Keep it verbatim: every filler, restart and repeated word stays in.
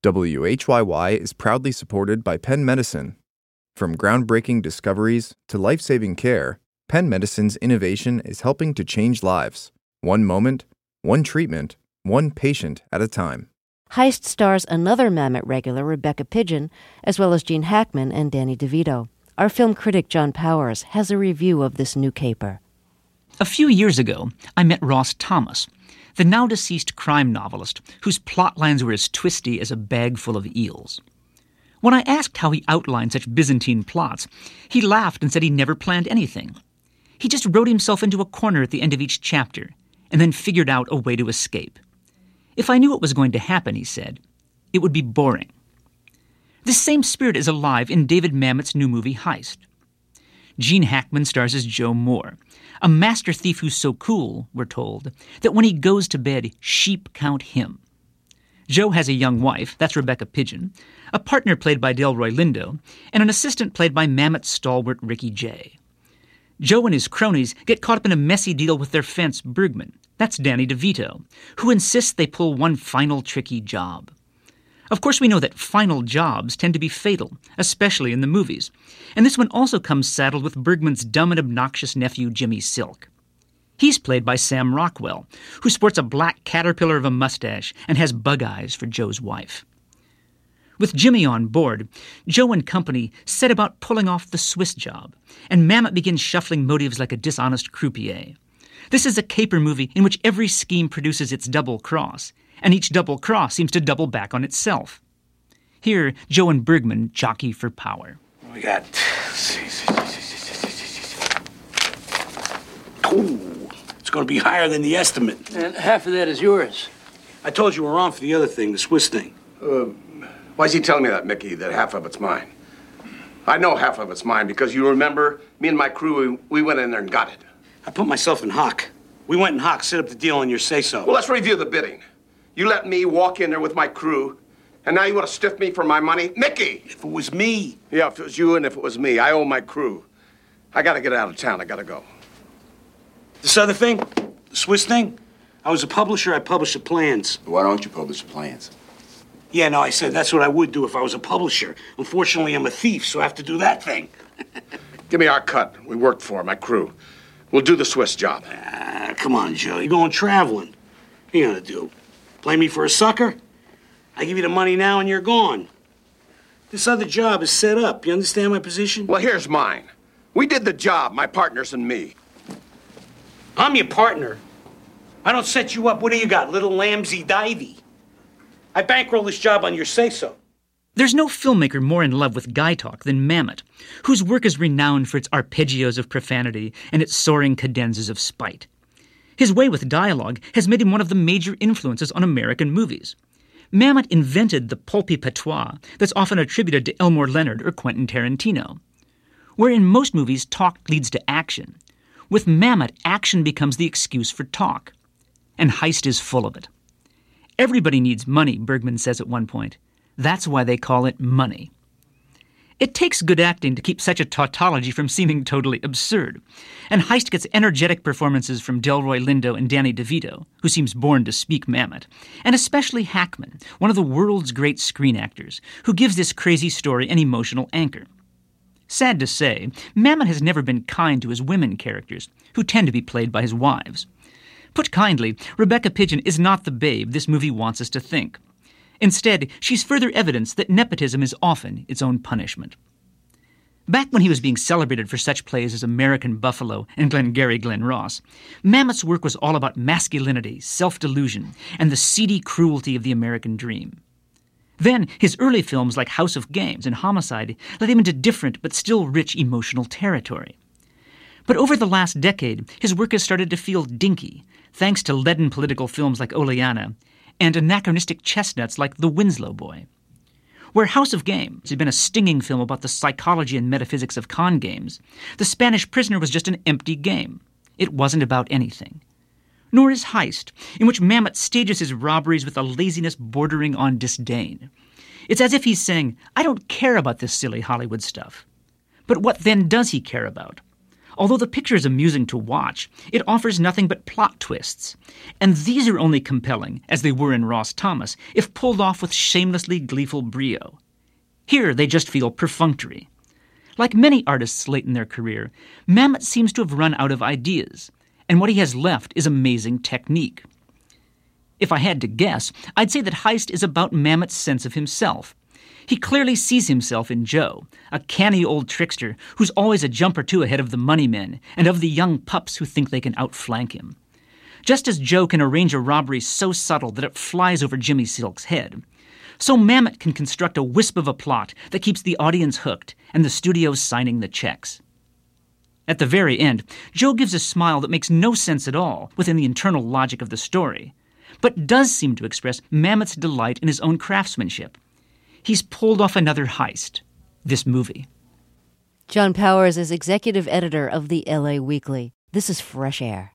W H Y Y is proudly supported by Penn Medicine. From groundbreaking discoveries to life-saving care, Penn Medicine's innovation is helping to change lives. One moment, one treatment, one patient at a time. Heist stars another Mamet regular, Rebecca Pidgeon, as well as Gene Hackman and Danny DeVito. Our film critic John Powers has a review of this new caper. A few years ago, I met Ross Thomas, the now-deceased crime novelist whose plot lines were as twisty as a bag full of eels. When I asked how he outlined such Byzantine plots, he laughed and said he never planned anything. He just wrote himself into a corner at the end of each chapter, and then figured out a way to escape. If I knew what was going to happen, he said, it would be boring. This same spirit is alive in David Mamet's new movie Heist. Gene Hackman stars as Joe Moore, a master thief who's so cool, we're told, that when he goes to bed, sheep count him. Joe has a young wife, that's Rebecca Pidgeon, a partner played by Delroy Lindo, and an assistant played by Mamet's stalwart Ricky Jay. Joe and his cronies get caught up in a messy deal with their fence, Bergman, that's Danny DeVito, who insists they pull one final tricky job. Of course, we know that final jobs tend to be fatal, especially in the movies. And this one also comes saddled with Bergman's dumb and obnoxious nephew, Jimmy Silk. He's played by Sam Rockwell, who sports a black caterpillar of a mustache and has bug eyes for Joe's wife. With Jimmy on board, Joe and company set about pulling off the Swiss job, and Mamet begins shuffling motives like a dishonest croupier. This is a caper movie in which every scheme produces its double cross, and each double cross seems to double back on itself. Here, Joe and Bergman jockey for power. We got... Ooh, it's going to be higher than the estimate. And half of that is yours. I told you we're on for the other thing, the Swiss thing. Uh, why's he telling me that, Mickey, that half of it's mine? I know half of it's mine because you remember, me and my crew, we, we went in there and got it. I put myself in hock. We went in hock, set up the deal on your say-so. Well, let's review the bidding. You let me walk in there with my crew, and now you want to stiff me for my money? Mickey! If it was me. Yeah, if it was you and if it was me. I owe my crew. I got to get out of town. I got to go. This other thing, the Swiss thing, I was a publisher. I published the plans. Why don't you publish the plans? Yeah, no, I said that's what I would do if I was a publisher. Unfortunately, I'm a thief, so I have to do that thing. Give me our cut. We worked for it, my crew. We'll do the Swiss job. Ah, come on, Joe. You're going traveling. What are you going to do? Play me for a sucker? I give you the money now and you're gone. This other job is set up. You understand my position? Well, here's mine. We did the job, my partners and me. I'm your partner. I don't set you up. What do you got, little lamsy-divey? I bankroll this job on your say-so. There's no filmmaker more in love with guy talk than Mamet, whose work is renowned for its arpeggios of profanity and its soaring cadenzas of spite. His way with dialogue has made him one of the major influences on American movies. Mamet invented the pulpy patois that's often attributed to Elmore Leonard or Quentin Tarantino. Where in most movies talk leads to action, with Mamet action becomes the excuse for talk. And Heist is full of it. Everybody needs money, Bergman says at one point. That's why they call it money. It takes good acting to keep such a tautology from seeming totally absurd, and Heist gets energetic performances from Delroy Lindo and Danny DeVito, who seems born to speak Mamet, and especially Hackman, one of the world's great screen actors, who gives this crazy story an emotional anchor. Sad to say, Mamet has never been kind to his women characters, who tend to be played by his wives. Put kindly, Rebecca Pidgeon is not the babe this movie wants us to think. Instead, she's further evidence that nepotism is often its own punishment. Back when he was being celebrated for such plays as American Buffalo and Glengarry Glen Ross, Mamet's work was all about masculinity, self-delusion, and the seedy cruelty of the American dream. Then, his early films like House of Games and Homicide led him into different but still rich emotional territory. But over the last decade, his work has started to feel dinky, thanks to leaden political films like Oleana, and anachronistic chestnuts like The Winslow Boy. Where House of Games had been a stinging film about the psychology and metaphysics of con games, The Spanish Prisoner was just an empty game. It wasn't about anything. Nor is Heist, in which Mamet stages his robberies with a laziness bordering on disdain. It's as if he's saying, I don't care about this silly Hollywood stuff. But what then does he care about? Although the picture is amusing to watch, it offers nothing but plot twists. And these are only compelling, as they were in Ross Thomas, if pulled off with shamelessly gleeful brio. Here they just feel perfunctory. Like many artists late in their career, Mamet seems to have run out of ideas, and what he has left is amazing technique. If I had to guess, I'd say that Heist is about Mamet's sense of himself. He clearly sees himself in Joe, a canny old trickster who's always a jump or two ahead of the money men and of the young pups who think they can outflank him. Just as Joe can arrange a robbery so subtle that it flies over Jimmy Silk's head, so Mamet can construct a wisp of a plot that keeps the audience hooked and the studio signing the checks. At the very end, Joe gives a smile that makes no sense at all within the internal logic of the story, but does seem to express Mamet's delight in his own craftsmanship. He's pulled off another heist, this movie. John Powers is executive editor of the L A Weekly. This is Fresh Air.